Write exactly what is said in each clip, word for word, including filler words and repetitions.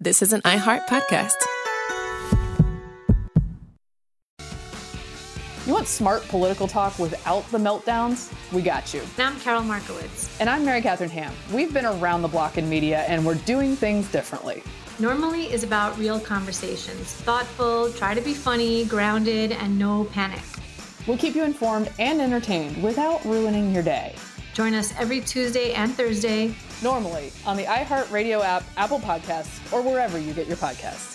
This is an iHeart podcast. You want smart political talk without the meltdowns? We got you. And I'm Carol Markowitz. And I'm Mary Catherine Ham. We've been around the block in media, and we're doing things differently. Normally is about real conversations. Thoughtful, try to be funny, grounded, and no panic. We'll keep you informed and entertained without ruining your day. Join us every Tuesday and Thursday. Normally on the iHeartRadio app, Apple Podcasts, or wherever you get your podcasts.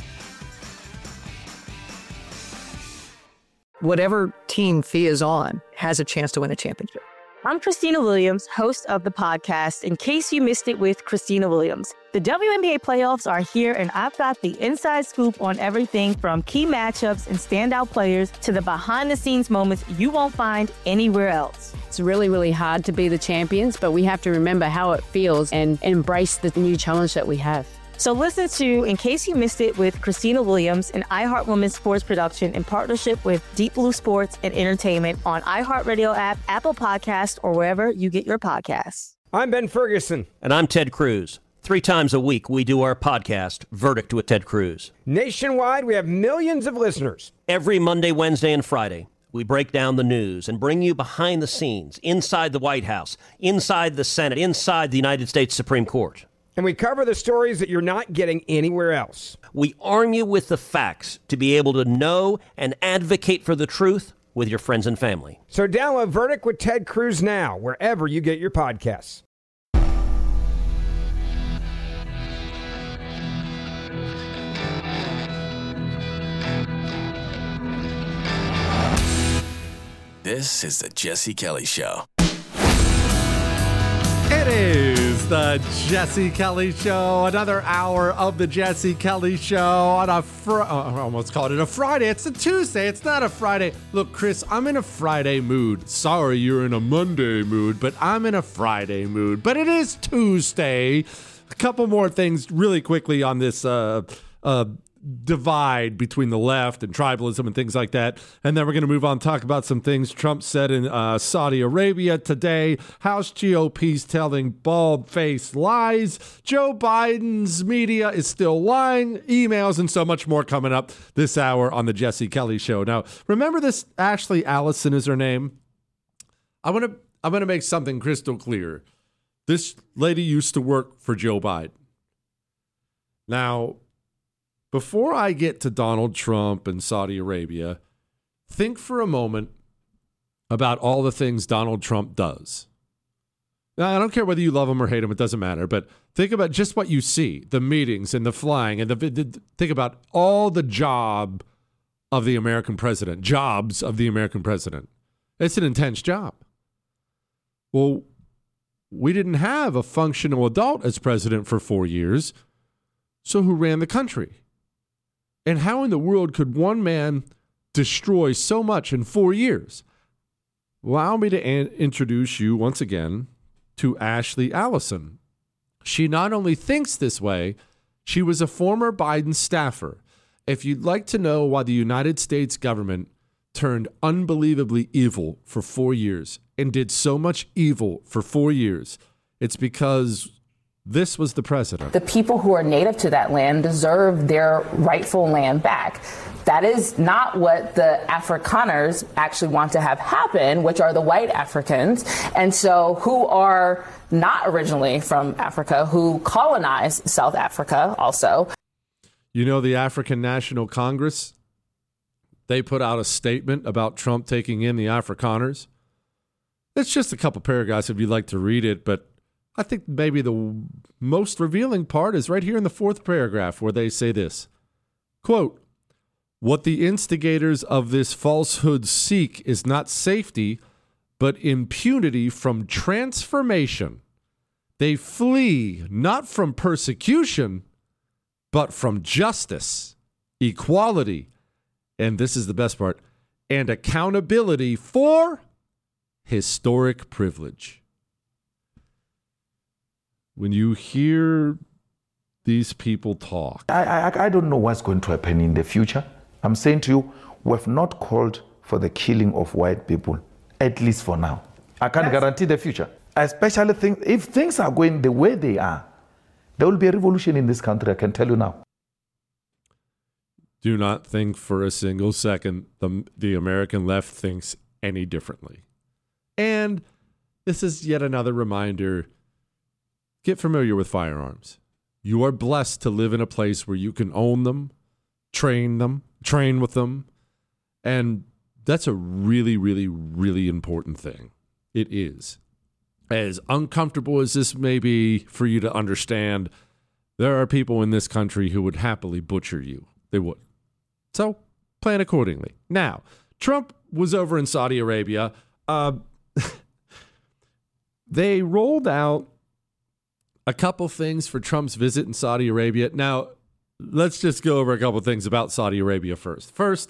Whatever team Fee is on has a chance to win a championship. I'm Christina Williams, host of the podcast, In Case You Missed It with Christina Williams. The W N B A playoffs are here, and I've got the inside scoop on everything from key matchups and standout players to the behind-the-scenes moments you won't find anywhere else. It's really, really hard to be the champions, but we have to remember how it feels and embrace the new challenge that we have. So listen to In Case You Missed It with Christina Williams, an iHeart Women's Sports production in partnership with Deep Blue Sports and Entertainment on iHeartRadio app, Apple Podcasts, or wherever you get your podcasts. I'm Ben Ferguson. And I'm Ted Cruz. Three times a week, we do our podcast, Verdict with Ted Cruz. Nationwide, we have millions of listeners. Every Monday, Wednesday, and Friday, we break down the news and bring you behind the scenes, inside the White House, inside the Senate, inside the United States Supreme Court. And we cover the stories that you're not getting anywhere else. We arm you with the facts to be able to know and advocate for the truth with your friends and family. So download Verdict with Ted Cruz now, wherever you get your podcasts. This is the Jesse Kelly Show. It is the Jesse Kelly Show. Another hour of the Jesse Kelly Show on a fr- I almost called it a Friday. It's a Tuesday. It's not a Friday. Look, Chris, I'm in a Friday mood. Sorry, you're in a Monday mood, but I'm in a Friday mood. But it is Tuesday. A couple more things really quickly on this uh, uh, divide between the left and tribalism and things like that. And then we're going to move on and talk about some things Trump said in uh, Saudi Arabia today. House G O P's telling bald-faced lies. Joe Biden's media is still lying. Emails and so much more coming up this hour on the Jesse Kelly Show. Now, remember this Ashley Allison is her name? I want to I'm going to make something crystal clear. This lady used to work for Joe Biden. Now, before I get to Donald Trump and Saudi Arabia, think for a moment about all the things Donald Trump does. Now, I don't care whether you love him or hate him, it doesn't matter, but think about just what you see, the meetings and the flying, and the, the think about all the job of the American president, jobs of the American president. It's an intense job. Well, we didn't have a functional adult as president for four years, so who ran the country? And how in the world could one man destroy so much in four years? Allow me to an- introduce you once again to Ashley Allison. She not only thinks this way, she was a former Biden staffer. If you'd like to know why the United States government turned unbelievably evil for four years and did so much evil for four years, it's because this was the president. The people who are native to that land deserve their rightful land back. That is not what the Afrikaners actually want to have happen, which are the white Africans, and so who are not originally from Africa, who colonized South Africa also. You know, the African National Congress, they put out a statement about Trump taking in the Afrikaners. It's just a couple paragraphs if you'd like to read it, but I think maybe the most revealing part is right here in the fourth paragraph where they say this, quote, "What the instigators of this falsehood seek is not safety, but impunity from transformation. They flee not from persecution, but from justice, equality," and this is the best part, "and accountability for historic privilege." When you hear these people talk, I, I, I don't know what's going to happen in the future. I'm saying to you, we've not called for the killing of white people, at least for now. I can't yes. guarantee the future. I especially think if things are going the way they are, there will be a revolution in this country, I can tell you now. do not think for a single second the, the American left thinks any differently. And this is yet another reminder, get familiar with firearms. You are blessed to live in a place where you can own them, train them, train with them, and that's a really, really, really important thing. It is. As uncomfortable as this may be for you to understand, there are people in this country who would happily butcher you. They would. So plan accordingly. Now, Trump was over in Saudi Arabia. Uh, they rolled out a couple things for Trump's visit in Saudi Arabia. Now, let's just go over a couple things about Saudi Arabia first. First,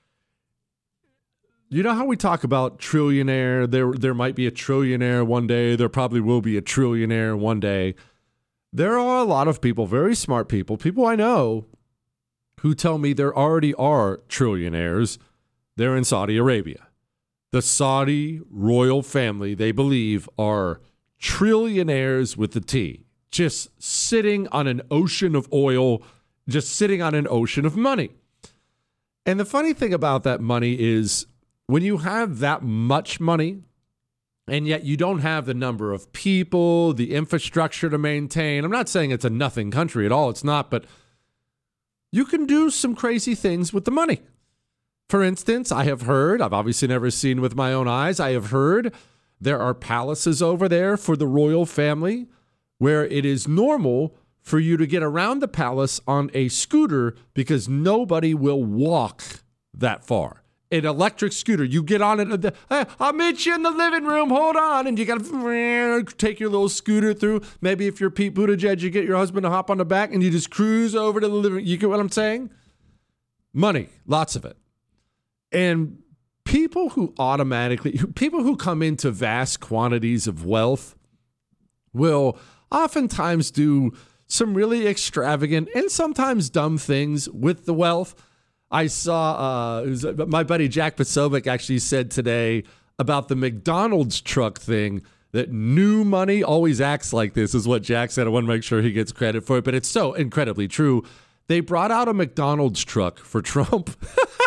you know how we talk about trillionaire? There, there might be a trillionaire one day. There probably will be a trillionaire one day. There are a lot of people, very smart people, people I know, who tell me there already are trillionaires. They're in Saudi Arabia. The Saudi royal family, they believe, are trillionaires with the T, just sitting on an ocean of oil, just sitting on an ocean of money. And the funny thing about that money is when you have that much money, and yet you don't have the number of people, the infrastructure to maintain. I'm not saying it's a nothing country at all. It's not, but you can do some crazy things with the money. For instance, I have heard, I've obviously never seen with my own eyes, I have heard there are palaces over there for the royal family where it is normal for you to get around the palace on a scooter because nobody will walk that far. An electric scooter, you get on it, hey, I'll meet you in the living room, hold on, and you got to take your little scooter through. Maybe if you're Pete Buttigieg, you get your husband to hop on the back and you just cruise over to the living room. You get what I'm saying? Money, lots of it. And people who automatically, people who come into vast quantities of wealth will oftentimes do some really extravagant and sometimes dumb things with the wealth. I saw, uh, it was, my buddy Jack Posobiec actually said today about the McDonald's truck thing that new money always acts like this, is what Jack said. I want to make sure he gets credit for it, but it's so incredibly true. They brought out a McDonald's truck for Trump.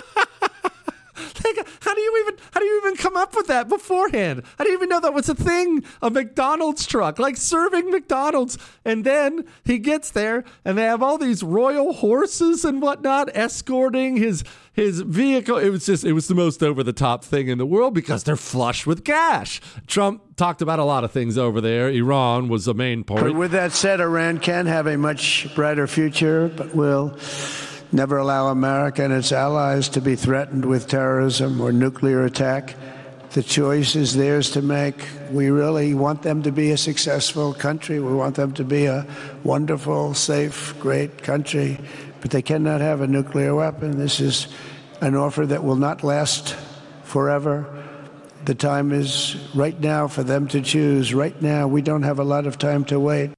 How do you even how do you even come up with that beforehand? I didn't even know that was a thing, a McDonald's truck, like serving McDonald's. And then he gets there and they have all these royal horses and whatnot escorting his his vehicle. It was just it was the most over the top thing in the world because they're flush with cash. Trump talked about a lot of things over there. Iran was the main point. But with that said, Iran can have a much brighter future, but will never allow America and its allies to be threatened with terrorism or nuclear attack. The choice is theirs to make. We really want them to be a successful country. We want them to be a wonderful, safe, great country. But they cannot have a nuclear weapon. This is an offer that will not last forever. The time is right now for them to choose. Right now, we don't have a lot of time to wait.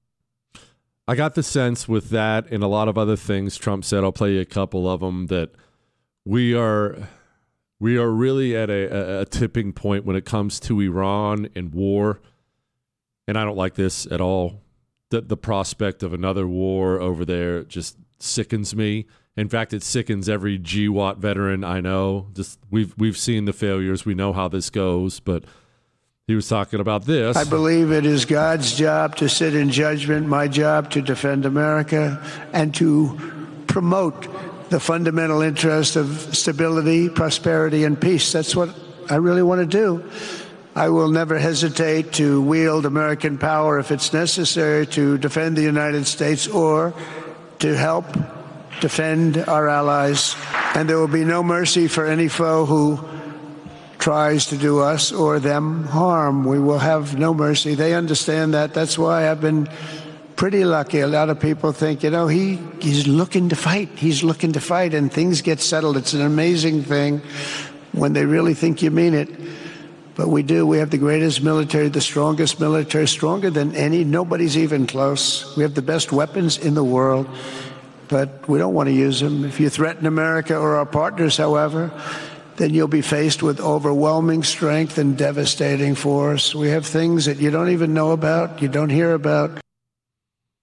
I got the sense with that and a lot of other things Trump said, I'll play you a couple of them, that we are we are really at a, a tipping point when it comes to Iran and war. And I don't like this at all. The, the prospect of another war over there just sickens me. In fact, it sickens every G WAT veteran I know. Just we've we've seen the failures. We know how this goes, but he was talking about this. I believe it is God's job to sit in judgment, my job to defend America and to promote the fundamental interest of stability, prosperity, and peace. That's what I really want to do. I will never hesitate to wield American power if it's necessary to defend the United States or to help defend our allies. And there will be no mercy for any foe who tries to do us or them harm. We will have no mercy. They understand that. That's why I've been pretty lucky. A lot of people think, you know, he he's looking to fight. He's looking to fight, and things get settled. It's an amazing thing when they really think you mean it. But we do. We have the greatest military, the strongest military, stronger than any. Nobody's even close. We have the best weapons in the world, but we don't want to use them. If you threaten America or our partners, however, then you'll be faced with overwhelming strength and devastating force. We have things that you don't even know about, you don't hear about.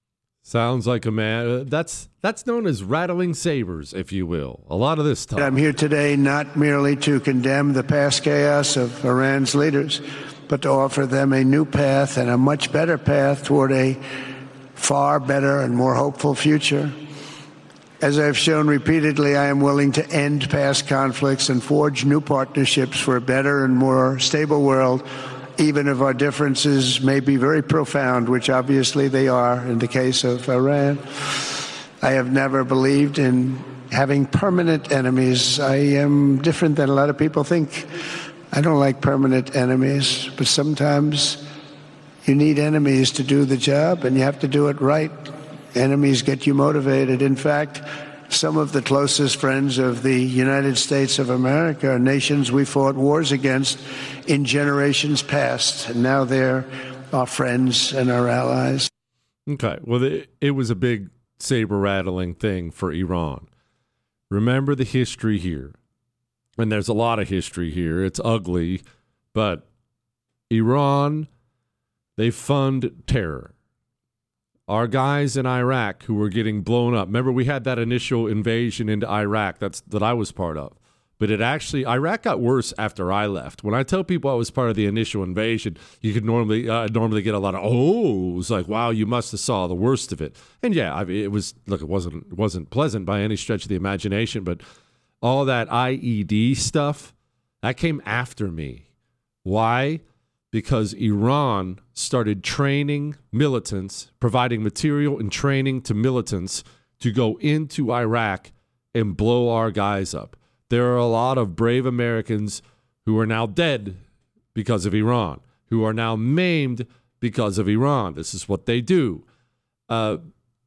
Sounds like a man. Uh, that's that's known as rattling sabers, if you will. A lot of this talk. I'm here today not merely to condemn the past chaos of Iran's leaders, but to offer them a new path and a much better path toward a far better and more hopeful future. As I've shown repeatedly, I am willing to end past conflicts and forge new partnerships for a better and more stable world, even if our differences may be very profound, which obviously they are in the case of Iran. I have never believed in having permanent enemies. I am different than a lot of people think. I don't like permanent enemies, but sometimes you need enemies to do the job, and you have to do it right. Enemies get you motivated. In fact, some of the closest friends of the United States of America are nations we fought wars against in generations past, and now they're our friends and our allies. Okay, well, it, it was a big saber-rattling thing for Iran. Remember the history here, and there's a lot of history here. It's ugly, but Iran, they fund terror. Our guys in Iraq who were getting blown up. Remember, we had that initial invasion into Iraq that's that I was part of. But it actually, Iraq got worse after I left. When I tell people I was part of the initial invasion, you could normally uh, normally get a lot of, oh, it was like, wow, you must have saw the worst of it. And yeah, I mean, it was, look, it wasn't, it wasn't pleasant by any stretch of the imagination, but all that I E D stuff, that came after me. Why? Because Iran started training militants, providing material and training to militants to go into Iraq and blow our guys up. There are a lot of brave Americans who are now dead because of Iran, who are now maimed because of Iran. This is what they do. Uh,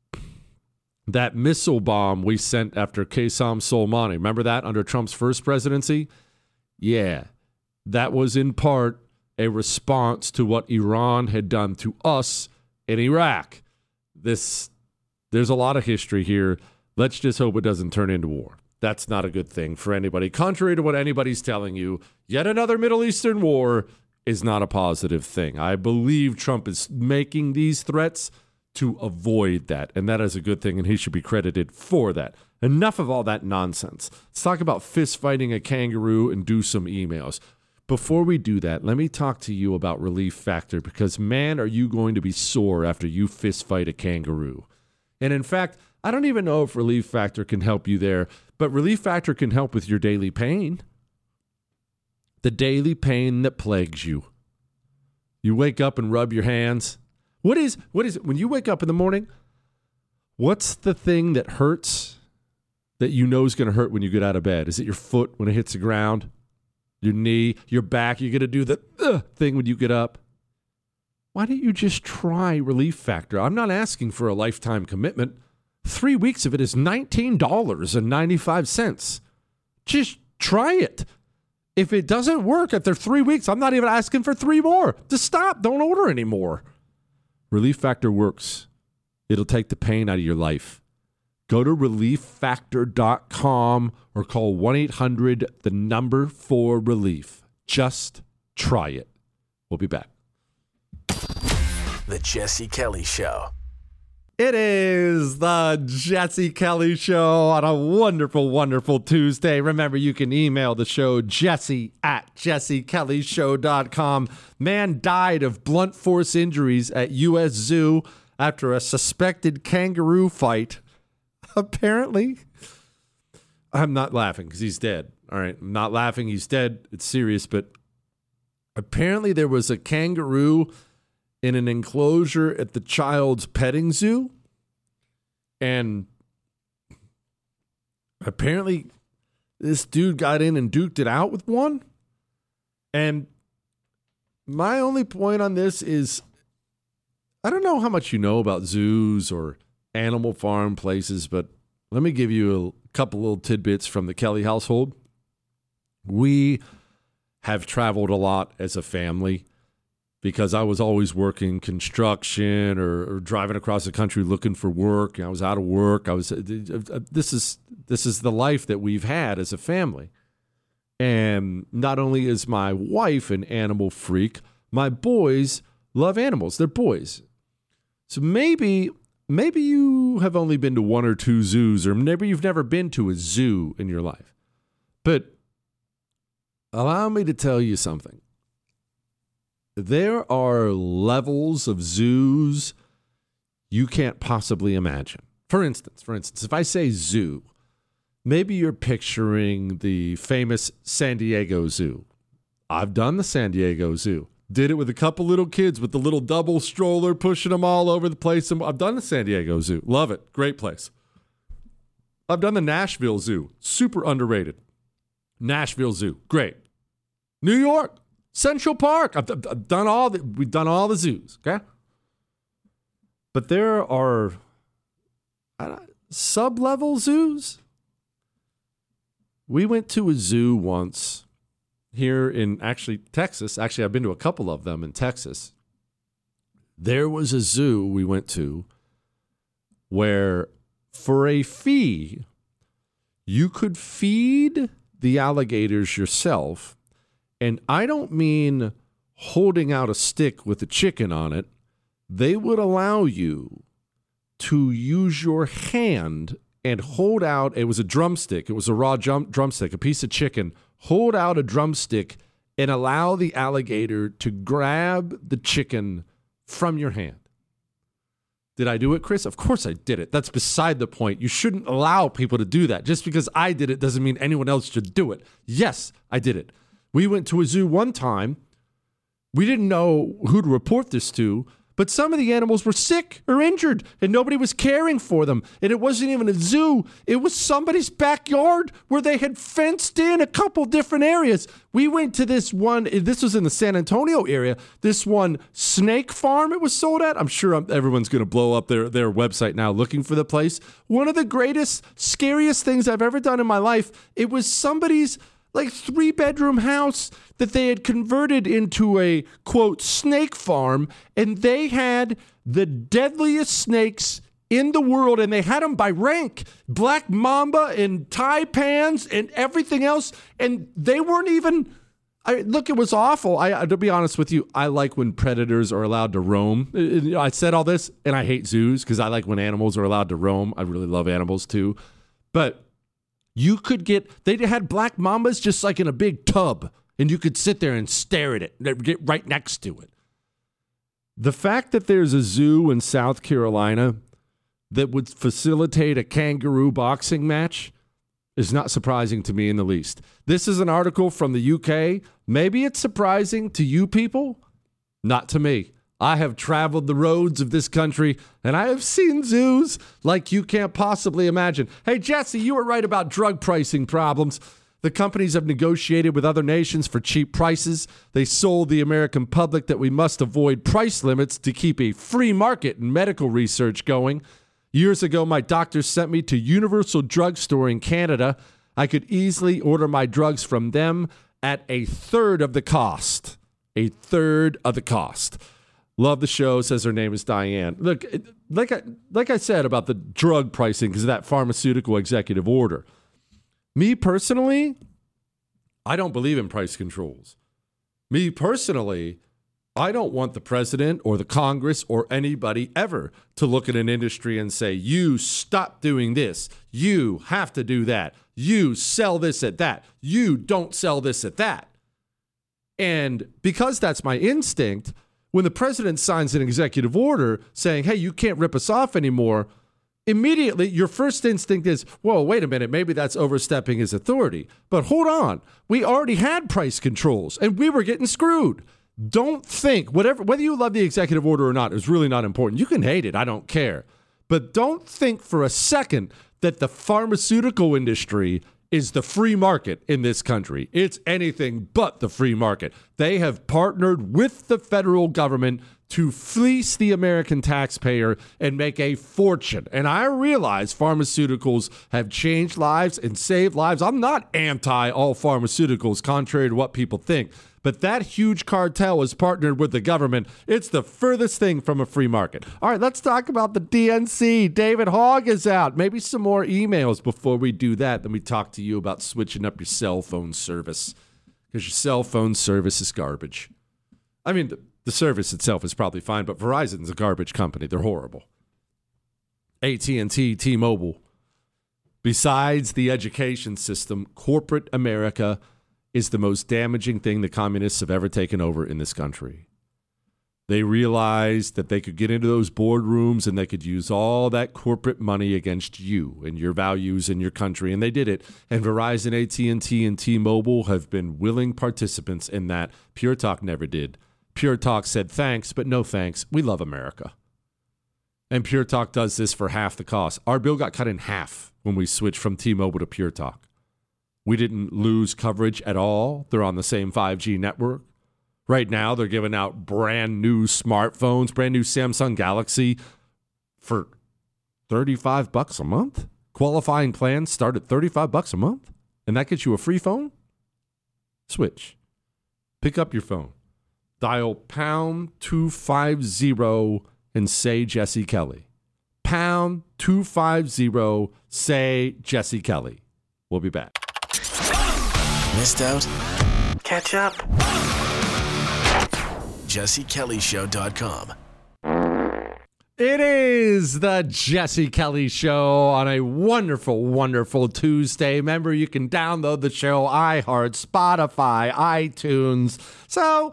that missile bomb we sent after Qasem Soleimani, remember that under Trump's first presidency? Yeah, that was in part a response to what Iran had done to us in Iraq. This, there's a lot of history here. Let's just hope it doesn't turn into war. That's not a good thing for anybody. Contrary to what anybody's telling you, yet another Middle Eastern war is not a positive thing. I believe Trump is making these threats to avoid that, and that is a good thing, and he should be credited for that. Enough of all that nonsense. Let's talk about fist fighting a kangaroo and do some emails. Before we do that, let me talk to you about Relief Factor, because, man, are you going to be sore after you fist fight a kangaroo. And, in fact, I don't even know if Relief Factor can help you there, but Relief Factor can help with your daily pain. The daily pain that plagues you. You wake up and rub your hands. What is, what is, when you wake up in the morning, what's the thing that hurts that you know is going to hurt when you get out of bed? Is it your foot when it hits the ground? Your knee, your back, you're going to do the uh, thing when you get up. Why don't you just try Relief Factor? I'm not asking for a lifetime commitment. Three weeks of it is nineteen dollars and ninety-five cents. Just try it. If it doesn't work after three weeks, I'm not even asking for three more. Just stop. Don't order anymore. Relief Factor works. It'll take the pain out of your life. Go to relief factor dot com or call one eight hundred the number four relief. Just try it. We'll be back. The Jesse Kelly Show. It is the Jesse Kelly Show on a wonderful, wonderful Tuesday. Remember, you can email the show, jesse at jesse kelly show dot com. Man died of blunt force injuries at U S Zoo after a suspected kangaroo fight. Apparently, I'm not laughing because he's dead. All right, I'm not laughing. He's dead. It's serious, but apparently there was a kangaroo in an enclosure at the child's petting zoo, and apparently this dude got in and duked it out with one. And my only point on this is, I don't know how much you know about zoos or animal farm places, but let me give you a couple little tidbits from the Kelly household. We have traveled a lot as a family because I was always working construction or, or driving across the country looking for work. I was out of work. I was. This is this is the life that we've had as a family. And not only is my wife an animal freak, my boys love animals. They're boys. So maybe maybe you have only been to one or two zoos, or maybe you've never been to a zoo in your life. But allow me to tell you something. There are levels of zoos you can't possibly imagine. For instance, for instance, if I say zoo, maybe you're picturing the famous San Diego Zoo. I've done the San Diego Zoo. Did it with a couple little kids with the little double stroller pushing them all over the place. I've done the San Diego Zoo. Love it. Great place. I've done the Nashville Zoo. Super underrated. Nashville Zoo. Great. New York. Central Park. I've, I've done all the, we've done all the zoos. Okay. But there are uh, sub-level zoos. We went to a zoo once here in actually Texas. Actually, I've been to a couple of them in Texas. There was a zoo we went to where for a fee, you could feed the alligators yourself. And I don't mean holding out a stick with a chicken on it. They would allow you to use your hand and hold out, it was a drumstick, it was a raw drum, drumstick, a piece of chicken, hold out a drumstick and allow the alligator to grab the chicken from your hand. Did I do it, Chris? Of course I did it. That's beside the point. You shouldn't allow people to do that. Just because I did it doesn't mean anyone else should do it. Yes, I did it. We went to a zoo one time. We didn't know who to report this to, but some of the animals were sick or injured, and nobody was caring for them. And it wasn't even a zoo. It was somebody's backyard where they had fenced in a couple different areas. We went to this one, this was in the San Antonio area, this one snake farm it was sold at. I'm sure everyone's going to blow up their, their website now looking for the place. One of the greatest, scariest things I've ever done in my life. It was somebody's like three-bedroom house that they had converted into a, quote, snake farm, and they had the deadliest snakes in the world, and they had them by rank, black mamba and taipans and everything else, and they weren't even, I, look, it was awful. I, to be honest with you, I like when predators are allowed to roam. I said all this, and I hate zoos because I like when animals are allowed to roam. I really love animals too, but you could get, they had black mambas just like in a big tub, and you could sit there and stare at it, get right next to it. The fact that there's a zoo in South Carolina that would facilitate a kangaroo boxing match is not surprising to me in the least. This is an article from the U K. Maybe it's surprising to you people, not to me. I have traveled the roads of this country, and I have seen zoos like you can't possibly imagine. Hey, Jesse, you were right about drug pricing problems. The companies have negotiated with other nations for cheap prices. They sold the American public that we must avoid price limits to keep a free market in medical research going. Years ago, my doctor sent me to Universal Drug Store in Canada. I could easily order my drugs from them at a third of the cost. A third of the cost. Love the show, says her name is Diane. Look, like I, like I said about the drug pricing because of that pharmaceutical executive order. Me personally, I don't believe in price controls. Me personally, I don't want the president or the Congress or anybody ever to look at an industry and say, you stop doing this. You have to do that. You sell this at that. You don't sell this at that. And because that's my instinct, when the president signs an executive order saying, hey, you can't rip us off anymore, immediately your first instinct is, whoa, wait a minute, maybe that's overstepping his authority. But hold on, we already had price controls and we were getting screwed. Don't think, whatever, whether you love the executive order or not is really not important. You can hate it, I don't care. But don't think for a second that the pharmaceutical industry is the free market in this country. It's anything but the free market. They have partnered with the federal government to fleece the American taxpayer and make a fortune. And I realize pharmaceuticals have changed lives and saved lives. I'm not anti all pharmaceuticals, contrary to what people think. But that huge cartel is partnered with the government. It's the furthest thing from a free market. All right, let's talk about the D N C. David Hogg is out. Maybe some more emails before we do that. Then we talk to you about switching up your cell phone service because your cell phone service is garbage. I mean, the, the service itself is probably fine, but Verizon's a garbage company. They're horrible. A T and T, T-Mobile. Besides the education system, corporate America is the most damaging thing the communists have ever taken over in this country. They realized that they could get into those boardrooms and they could use all that corporate money against you and your values in your country, and they did it. And Verizon, A T and T, and T-Mobile have been willing participants in that. Pure Talk never did. Pure Talk said thanks, but no thanks. We love America. And Pure Talk does this for half the cost. Our bill got cut in half when we switched from T-Mobile to Pure Talk. We didn't lose coverage at all. They're on the same five G network. Right now, they're giving out brand new smartphones, brand new Samsung Galaxy for thirty-five bucks a month. Qualifying plans start at thirty-five bucks a month, and that gets you a free phone? Switch. Pick up your phone. Dial pound two fifty and say Jesse Kelly. Pound two fifty, say Jesse Kelly. We'll be back. Missed out? Catch up. Jesse Kelly Show dot com. It is the Jesse Kelly Show on a wonderful, wonderful Tuesday. Remember, you can download the show, iHeart, Spotify, iTunes. So,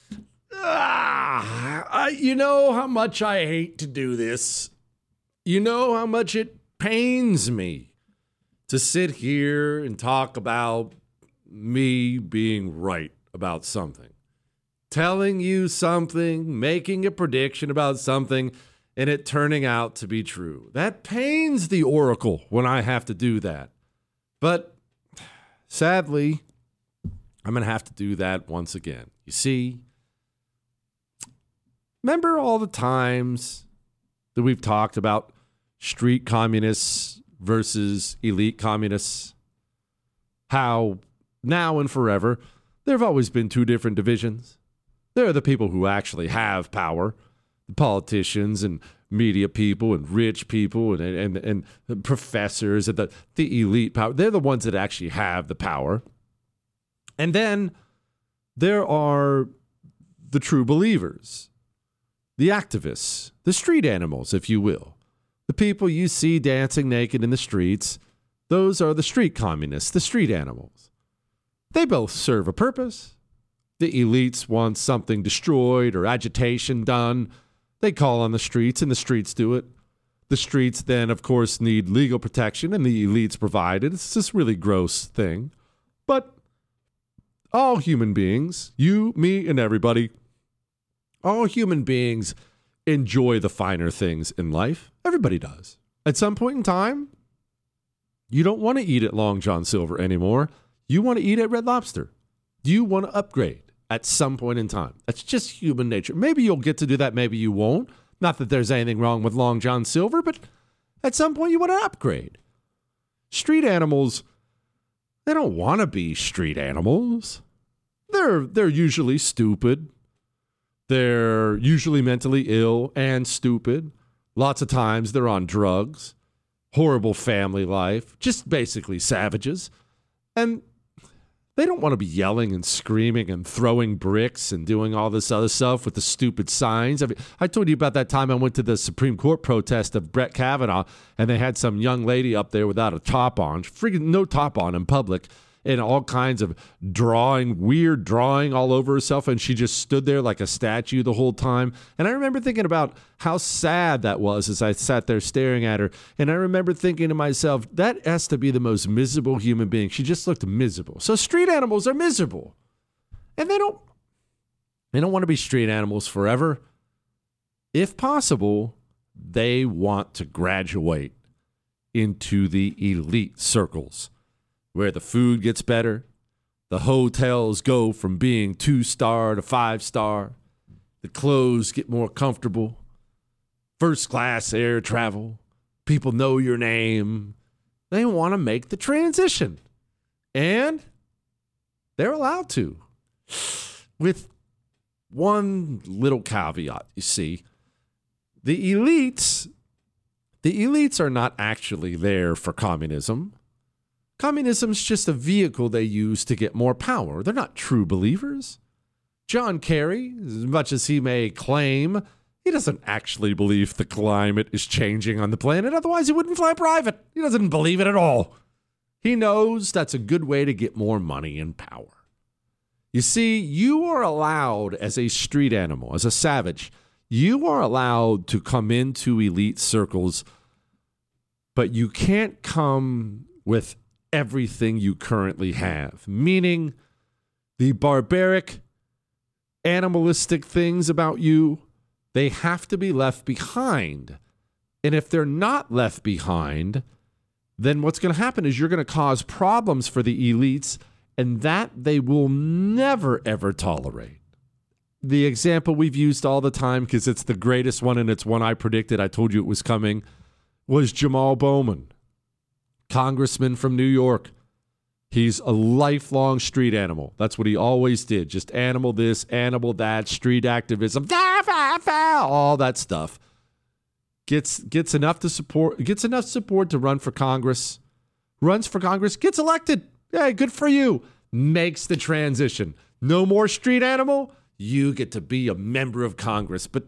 ah, you know how much I hate to do this. You know how much it pains me to sit here and talk about me being right about something. Telling you something, making a prediction about something, and it turning out to be true. That pains the oracle when I have to do that. But sadly, I'm going to have to do that once again. You see, remember all the times that we've talked about street communists versus elite communists? How now and forever, there have always been two different divisions. There are the people who actually have power, the politicians and media people and rich people and, and, and professors and the, the elite power. They're the ones that actually have the power. And then there are the true believers, the activists, the street animals, if you will. The people you see dancing naked in the streets, those are the street communists, the street animals. They both serve a purpose. The elites want something destroyed or agitation done. They call on the streets, and the streets do it. The streets then, of course, need legal protection, and the elites provide it. It's this really gross thing. But all human beings, you, me, and everybody, all human beings enjoy the finer things in life. Everybody does. At some point in time, you don't want to eat at Long John Silver anymore. You want to eat at Red Lobster. You want to upgrade at some point in time. That's just human nature. Maybe you'll get to do that. Maybe you won't. Not that there's anything wrong with Long John Silver, but at some point you want to upgrade. Street animals, they don't want to be street animals. They're, they're usually stupid. They're usually mentally ill and stupid. Lots of times they're on drugs. Horrible family life. Just basically savages. And they don't want to be yelling and screaming and throwing bricks and doing all this other stuff with the stupid signs. I mean, I told you about that time I went to the Supreme Court protest of Brett Kavanaugh, and they had some young lady up there without a top on, freaking no top on in public, and all kinds of drawing, weird drawing all over herself, and she just stood there like a statue the whole time. And I remember thinking about how sad that was as I sat there staring at her. And I remember thinking to myself, that has to be the most miserable human being. She just looked miserable. So street animals are miserable. And they don't, they don't want to be street animals forever. If possible, they want to graduate into the elite circles, where the food gets better, the hotels go from being two-star to five-star, the clothes get more comfortable, first-class air travel, people know your name. They want to make the transition, and they're allowed to, with one little caveat, you see. The elites, the elites are not actually there for communism. Communism's just a vehicle they use to get more power. They're not true believers. John Kerry, as much as he may claim, He doesn't actually believe the climate is changing on the planet. Otherwise, he wouldn't fly private. He doesn't believe it at all. He knows that's a good way to get more money and power. You see, you are allowed as a street animal, as a savage, you are allowed to come into elite circles, but you can't come with everything you currently have, meaning the barbaric, animalistic things about you, they have to be left behind. And if they're not left behind, then what's going to happen is you're going to cause problems for the elites, and that they will never, ever tolerate. The example we've used all the time, because it's the greatest one and it's one I predicted, I told you it was coming, was Jamal Bowman, congressman from New York. He's a lifelong street animal. That's what he always did. Just animal this, animal that, street activism, all that stuff. Gets gets enough to support, gets enough support to run for Congress. Runs for Congress, gets elected. Hey, good for you. Makes the transition. No more street animal. You get to be a member of Congress. But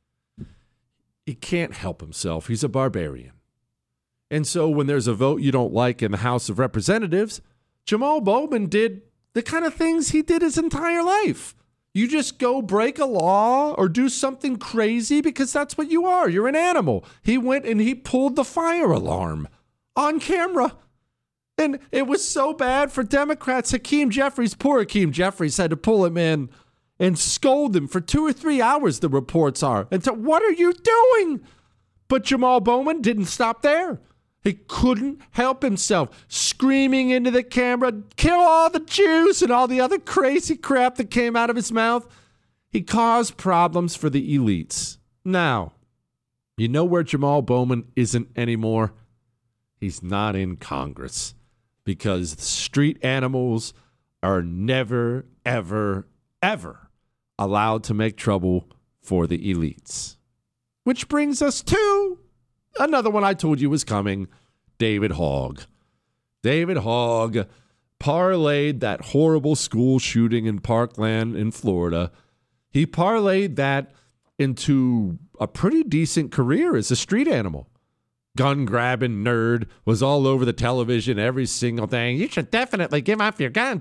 he can't help himself. He's a barbarian. And so when there's a vote you don't like in the House of Representatives, Jamal Bowman did the kind of things he did his entire life. You just go break a law or do something crazy because that's what you are. You're an animal. He went and he pulled the fire alarm on camera. And it was so bad for Democrats. Hakeem Jeffries, poor Hakeem Jeffries, had to pull him in and scold him for two or three hours, the reports are. And so, what are you doing? But Jamal Bowman didn't stop there. He couldn't help himself, screaming into the camera, kill all the Jews and all the other crazy crap that came out of his mouth. He caused problems for the elites. Now, you know where Jamal Bowman isn't anymore? He's not in Congress because street animals are never, ever, ever allowed to make trouble for the elites. Which brings us to another one I told you was coming, David Hogg. David Hogg parlayed that horrible school shooting in Parkland in Florida. He parlayed that into a pretty decent career as a street animal. Gun-grabbing nerd, was all over the television, every single thing. You should definitely give up your gun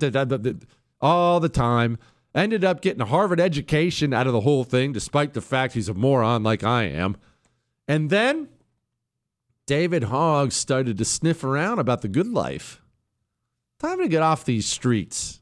all the time. Ended up getting a Harvard education out of the whole thing, despite the fact he's a moron like I am. And then David Hogg started to sniff around about the good life. Time to get off these streets.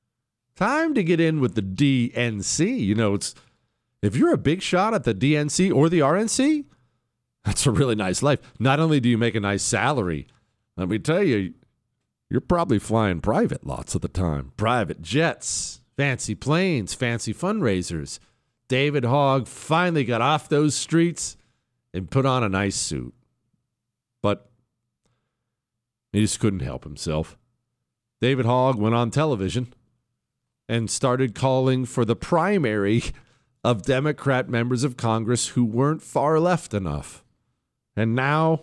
Time to get in with the D N C. You know, it's if you're a big shot at the D N C or the R N C, that's a really nice life. Not only do you make a nice salary, let me tell you, you're probably flying private lots of the time. Private jets, fancy planes, fancy fundraisers. David Hogg finally got off those streets and put on a nice suit. But he just couldn't help himself. David Hogg went on television and started calling for the primary of Democrat members of Congress who weren't far left enough. And now,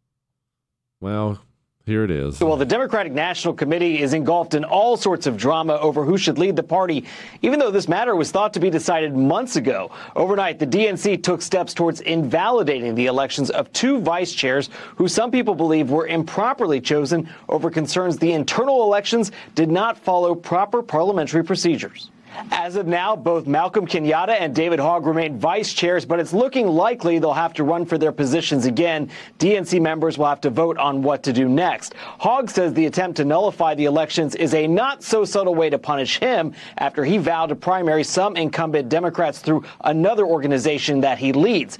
well, here it is. Well, the Democratic National Committee is engulfed in all sorts of drama over who should lead the party, even though this matter was thought to be decided months ago. Overnight, the D N C took steps towards invalidating the elections of two vice chairs who some people believe were improperly chosen over concerns the internal elections did not follow proper parliamentary procedures. As of now, both Malcolm Kenyatta and David Hogg remain vice chairs, but it's looking likely they'll have to run for their positions again. D N C members will have to vote on what to do next. Hogg says the attempt to nullify the elections is a not-so-subtle way to punish him after he vowed to primary some incumbent Democrats through another organization that he leads.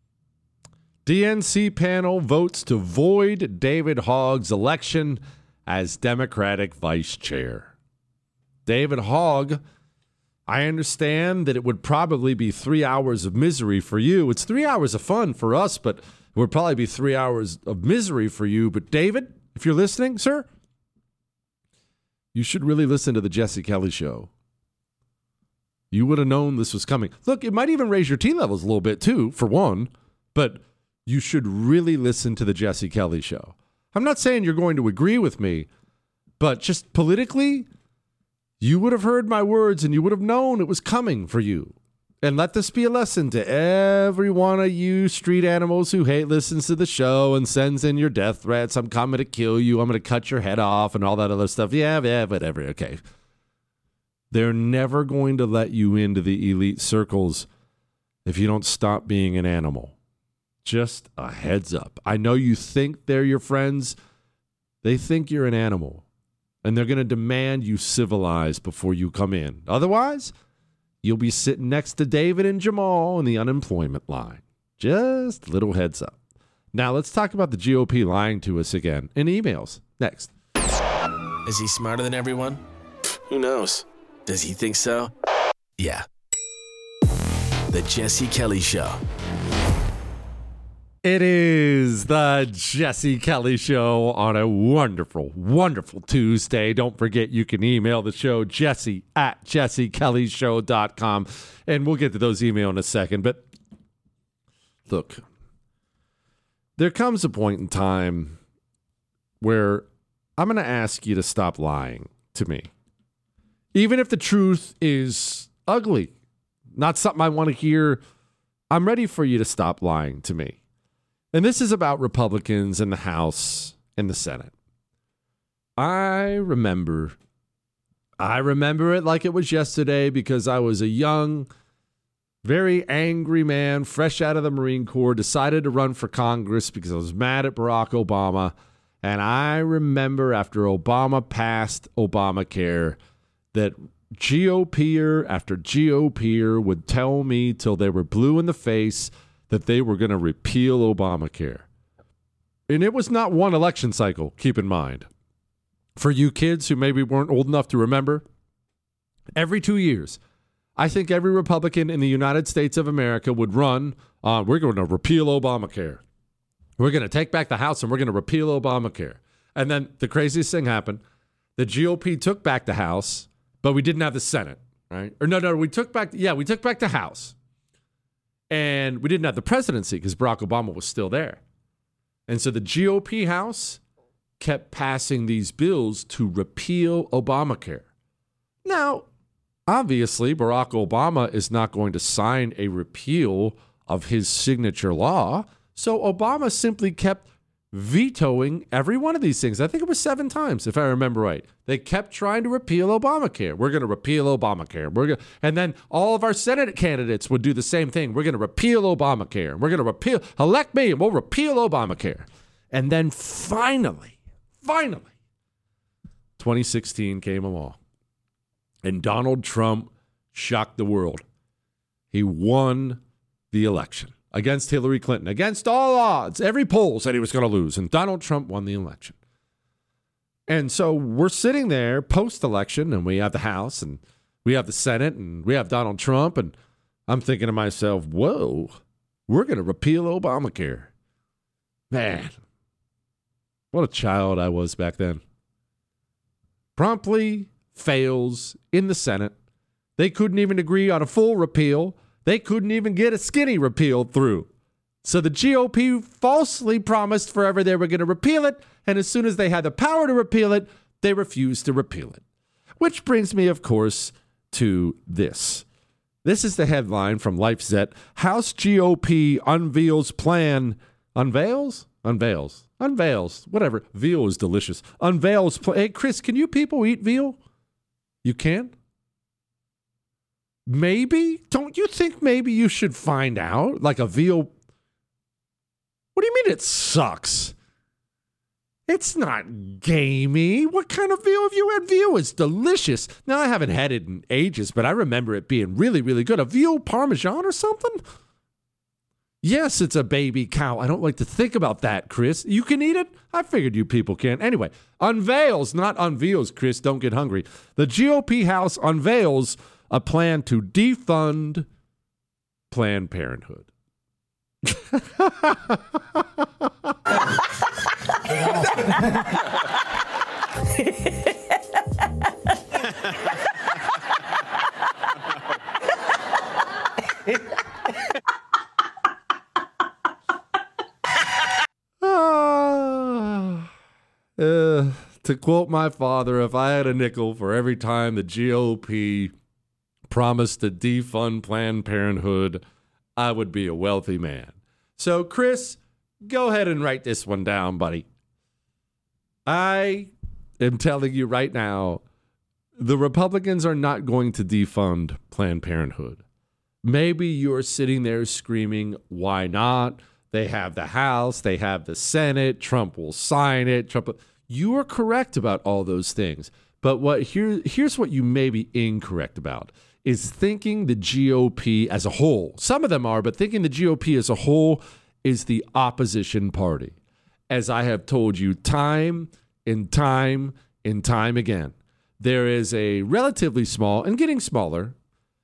D N C panel votes to void David Hogg's election as Democratic vice chair. David Hogg, I understand that it would probably be three hours of misery for you. It's three hours of fun for us, but it would probably be three hours of misery for you. But David, if you're listening, sir, you should really listen to the Jesse Kelly Show. You would have known this was coming. Look, it might even raise your T levels a little bit too, for one, but you should really listen to the Jesse Kelly Show. I'm not saying you're going to agree with me, but just politically, you would have heard my words and you would have known it was coming for you. And let this be a lesson to every one of you street animals who hate listens to the show and sends in your death threats. I'm coming to kill you. I'm going to cut your head off and all that other stuff. Yeah, yeah, whatever. Okay. They're never going to let you into the elite circles if you don't stop being an animal. Just a heads up. I know you think they're your friends. They think you're an animal. And they're going to demand you civilize before you come in. Otherwise, you'll be sitting next to David and Jamal in the unemployment line. Just a little heads up. Now, let's talk about the G O P lying to us again in emails. Next. Is he smarter than everyone? Who knows? Does he think so? Yeah. The Jesse Kelly Show. It is the Jesse Kelly Show on a wonderful, wonderful Tuesday. Don't forget you can email the show, Jesse at jesse kelly show dot com. And we'll get to those emails in a second. But look, there comes a point in time where I'm going to ask you to stop lying to me. Even if the truth is ugly, not something I want to hear, I'm ready for you to stop lying to me. And this is about Republicans in the House and the Senate. I remember, I remember it like it was yesterday because I was a young, very angry man, fresh out of the Marine Corps, decided to run for Congress because I was mad at Barack Obama. And I remember after Obama passed Obamacare that G O P-er after G O P-er would tell me till they were blue in the face that they were going to repeal Obamacare. And it was not one election cycle, keep in mind. For you kids who maybe weren't old enough to remember, every two years, I think every Republican in the United States of America would run on, we're going to repeal Obamacare. We're going to take back the House and we're going to repeal Obamacare. And then the craziest thing happened. The G O P took back the House, but we didn't have the Senate, right? Or no, no, we took back, yeah, we took back the House. And we didn't have the presidency because Barack Obama was still there. And so the G O P House kept passing these bills to repeal Obamacare. Now, obviously, Barack Obama is not going to sign a repeal of his signature law. So Obama simply kept vetoing every one of these things. I think it was seven times, if I remember right. They kept trying to repeal Obamacare. We're going to repeal Obamacare. We're going, and then all of our Senate candidates would do the same thing. We're going to repeal Obamacare. We're going to repeal, elect me, and we'll repeal Obamacare. And then finally, finally, twenty sixteen came along. And Donald Trump shocked the world. He won the election against Hillary Clinton, against all odds. Every poll said he was going to lose, and Donald Trump won the election. And so we're sitting there post-election, and we have the House, and we have the Senate, and we have Donald Trump, and I'm thinking to myself, whoa, we're going to repeal Obamacare. Man, what a child I was back then. Promptly fails in the Senate. They couldn't even agree on a full repeal. They couldn't even get a skinny repeal through. So the G O P falsely promised forever they were going to repeal it, and as soon as they had the power to repeal it, they refused to repeal it. Which brings me, of course, to this. This is the headline from LifeZet. House G O P unveils plan. Unveils? Unveils. Unveils. Whatever. Veal is delicious. Unveils. Pl- hey, Chris, can you people eat veal? You can? Maybe? Don't you think maybe you should find out? Like a veal. What do you mean it sucks? It's not gamey. What kind of veal have you had? Veal is delicious. Now, I haven't had it in ages, but I remember it being really, really good. A veal parmesan or something? Yes, it's a baby cow. I don't like to think about that, Chris. You can eat it? I figured you people can. Anyway, unveils, not unveils, Chris. Don't get hungry. The G O P House unveils a plan to defund Planned Parenthood. uh, to quote my father, if I had a nickel for every time the G O P promised to defund Planned Parenthood, I would be a wealthy man. So, Chris, go ahead and write this one down, buddy. I am telling you right now, the Republicans are not going to defund Planned Parenthood. Maybe you're sitting there screaming, why not? They have the House, they have the Senate, Trump will sign it. Trump. You are correct about all those things. But what here, here's what you may be incorrect about, is thinking the G O P as a whole, some of them are, but thinking the G O P as a whole is the opposition party. As I have told you time and time and time again, there is a relatively small, and getting smaller,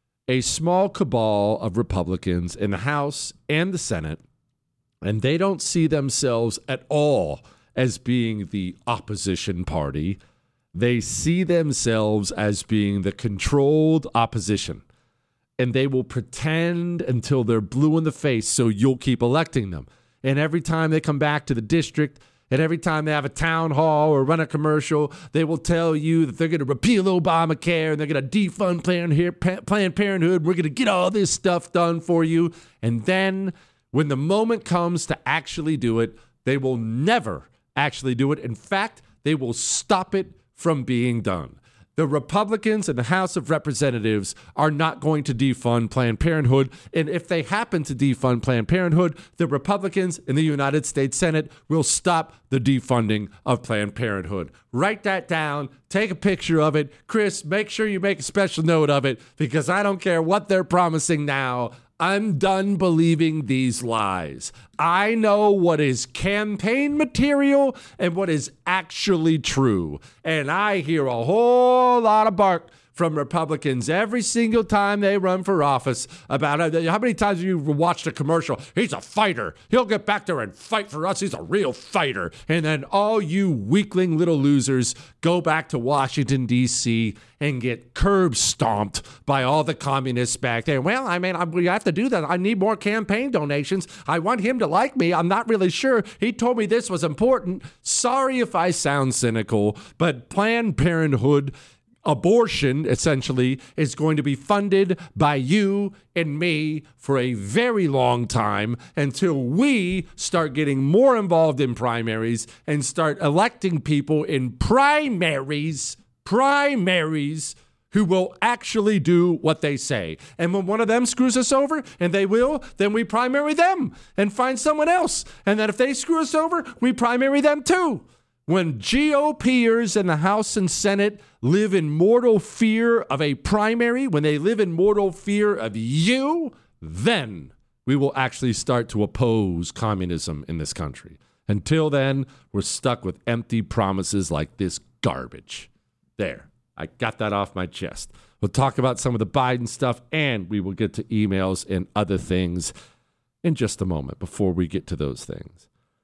a small cabal of Republicans in the House and the Senate, and they don't see themselves at all as being the opposition party. They see themselves as being the controlled opposition, and they will pretend until they're blue in the face so you'll keep electing them. And every time they come back to the district, and every time they have a town hall or run a commercial, they will tell you that they're going to repeal Obamacare and they're going to defund Planned Parenthood. We're going to get all this stuff done for you. And then when the moment comes to actually do it, they will never actually do it. In fact, they will stop it from being done. The Republicans in the House of Representatives are not going to defund Planned Parenthood. And if they happen to defund Planned Parenthood, the Republicans in the United States Senate will stop the defunding of Planned Parenthood. Write that down. Take a picture of it. Chris, make sure you make a special note of it, because I don't care what they're promising now. I'm done believing these lies. I know what is campaign material and what is actually true. And I hear a whole lot of bark from Republicans every single time they run for office about uh, how many times have you watched a commercial? He's a fighter. He'll get back there and fight for us. He's a real fighter. And then all you weakling little losers go back to Washington, D C and get curb stomped by all the communists back there. Well, I mean, I, we have to do that. I need more campaign donations. I want him to like me. I'm not really sure. He told me this was important. Sorry if I sound cynical, but Planned Parenthood, abortion, essentially, is going to be funded by you and me for a very long time until we start getting more involved in primaries and start electing people in primaries, primaries, who will actually do what they say. And when one of them screws us over, and they will, then we primary them and find someone else. And then if they screw us over, we primary them too. When GOPers in the House and Senate live in mortal fear of a primary, when they live in mortal fear of you, then we will actually start to oppose communism in this country. Until then, we're stuck with empty promises like this garbage. There, I got that off my chest. We'll talk about some of the Biden stuff, and we will get to emails and other things in just a moment. Before we get to those things,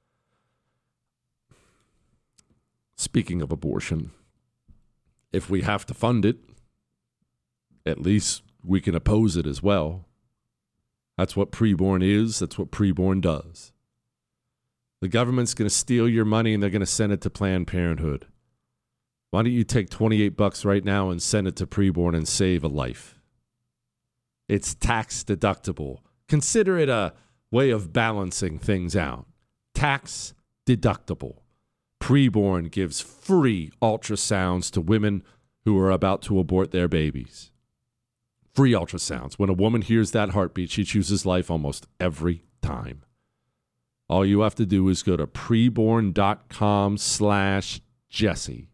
speaking of abortion, if we have to fund it, at least we can oppose it as well. That's what preborn is. That's what preborn does. The government's going to steal your money and they're going to send it to Planned Parenthood. Why don't you take twenty-eight bucks right now and send it to preborn and save a life? It's tax deductible. Consider it a way of balancing things out. Tax deductible. Preborn gives free ultrasounds to women who are about to abort their babies. Free ultrasounds. When a woman hears that heartbeat, she chooses life almost every time. All you have to do is go to preborn.com slash Jesse.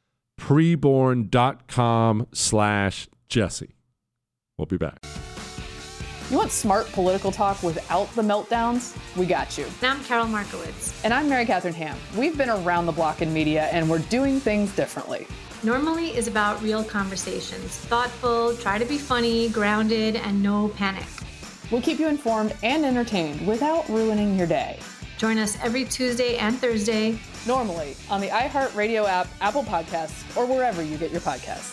Preborn.com slash Jesse. We'll be back. You want smart political talk without the meltdowns? We got you. And I'm Carol Markowitz. And I'm Mary Catherine Ham. We've been around the block in media, and we're doing things differently. Normally is about real conversations. Thoughtful, try to be funny, grounded, and no panic. We'll keep you informed and entertained without ruining your day. Join us every Tuesday and Thursday. Normally on the iHeartRadio app, Apple Podcasts, or wherever you get your podcasts.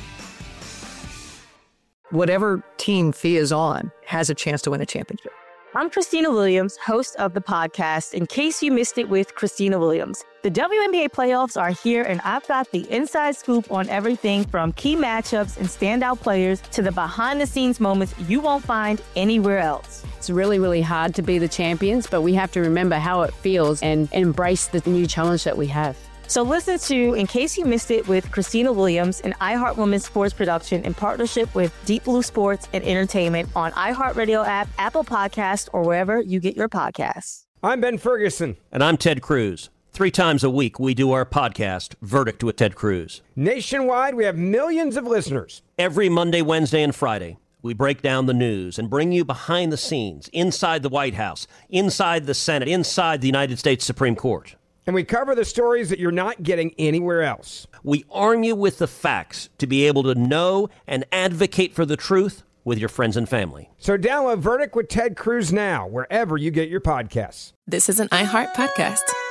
Whatever team Fee is on has a chance to win a championship. I'm Christina Williams, host of the podcast, In Case You Missed It with Christina Williams. The W N B A playoffs are here, and I've got the inside scoop on everything from key matchups and standout players to the behind-the-scenes moments you won't find anywhere else. It's really, really hard to be the champions, but we have to remember how it feels and embrace the new challenge that we have. So listen to In Case You Missed It with Christina Williams, an iHeart Women's sports production in partnership with Deep Blue Sports and Entertainment on iHeartRadio app, Apple Podcasts, or wherever you get your podcasts. I'm Ben Ferguson. And I'm Ted Cruz. Three times a week, we do our podcast, Verdict with Ted Cruz. Nationwide, we have millions of listeners. Every Monday, Wednesday, and Friday, we break down the news and bring you behind the scenes, inside the White House, inside the Senate, inside the United States Supreme Court. And we cover the stories that you're not getting anywhere else. We arm you with the facts to be able to know and advocate for the truth with your friends and family. So download Verdict with Ted Cruz now, wherever you get your podcasts. This is an iHeart podcast.